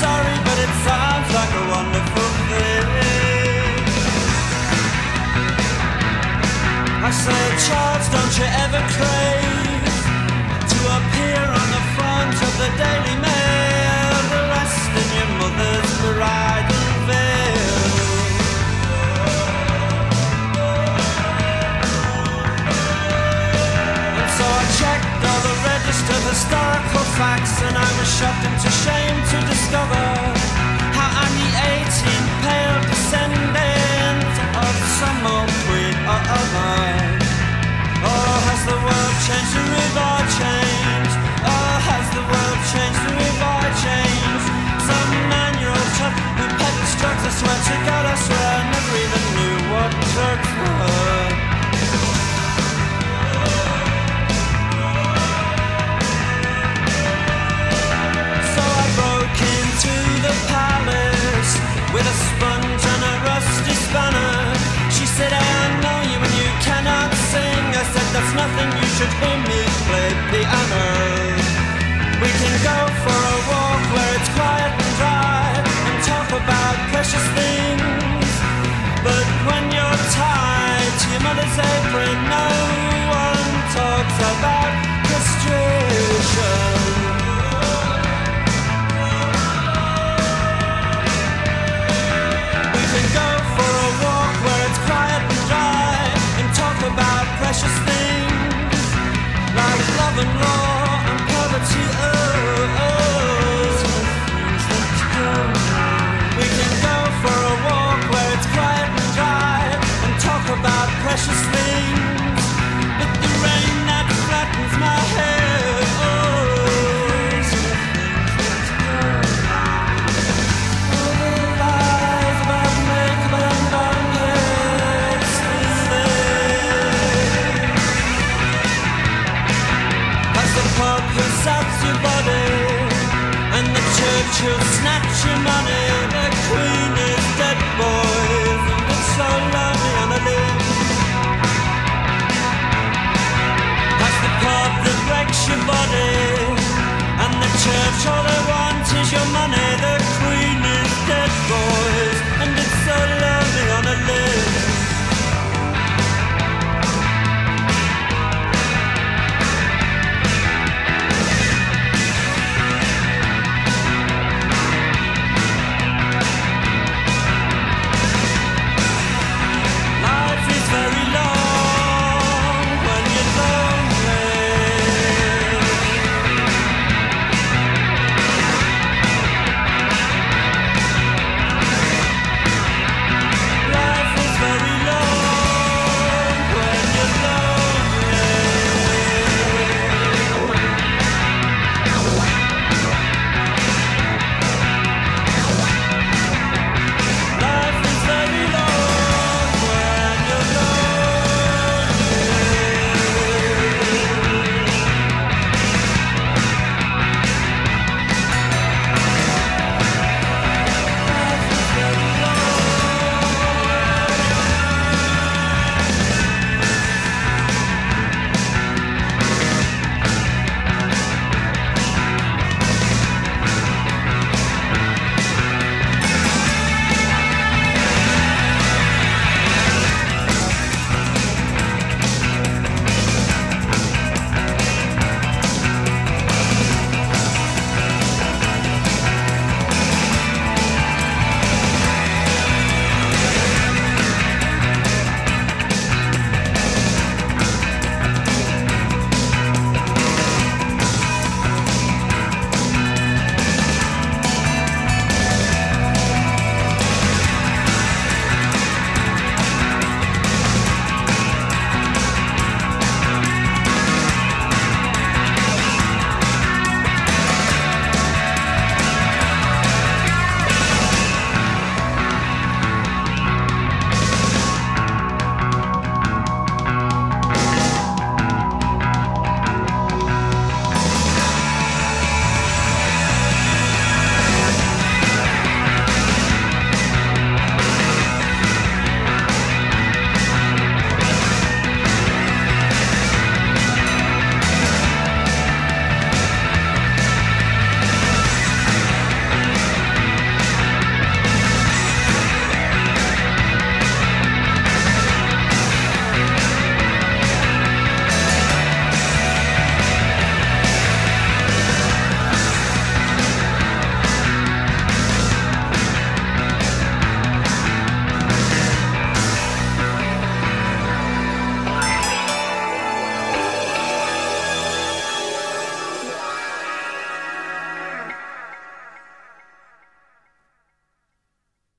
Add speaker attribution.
Speaker 1: sorry, but it sounds like a wonderful thing. I say, Charles, don't you ever crave to appear on the front of the Daily Mail, dressed in your mother's bridal veil? And so I checked all the registered historical facts, and I was shocked into shame to discover how I'm the 18th pale descendant of some old queen or other. Oh, has the world changed, the river changed? Oh, has the world changed, the river changed? Some 9-year-old chap who peddles drugs, I swear to God, I swear, I never even knew what drugs were. So I broke into the palace with a sponge and a rusty spanner. She said, I know you and you cannot sing. I said, that's nothing, you should hear me play piano. We can go for a walk where it's quiet and dry and talk about precious things. But when you're tied to your mother's apron, no one talks about castration. We can go for a walk where it's quiet and dry and talk about precious things like love and law and poverty. We can go for a walk where it's quiet and dry and talk about precious things. But the rain that flattens my head, all the lies about makeup and bangers, as the pub who saps your body and the church who'll snatch your money.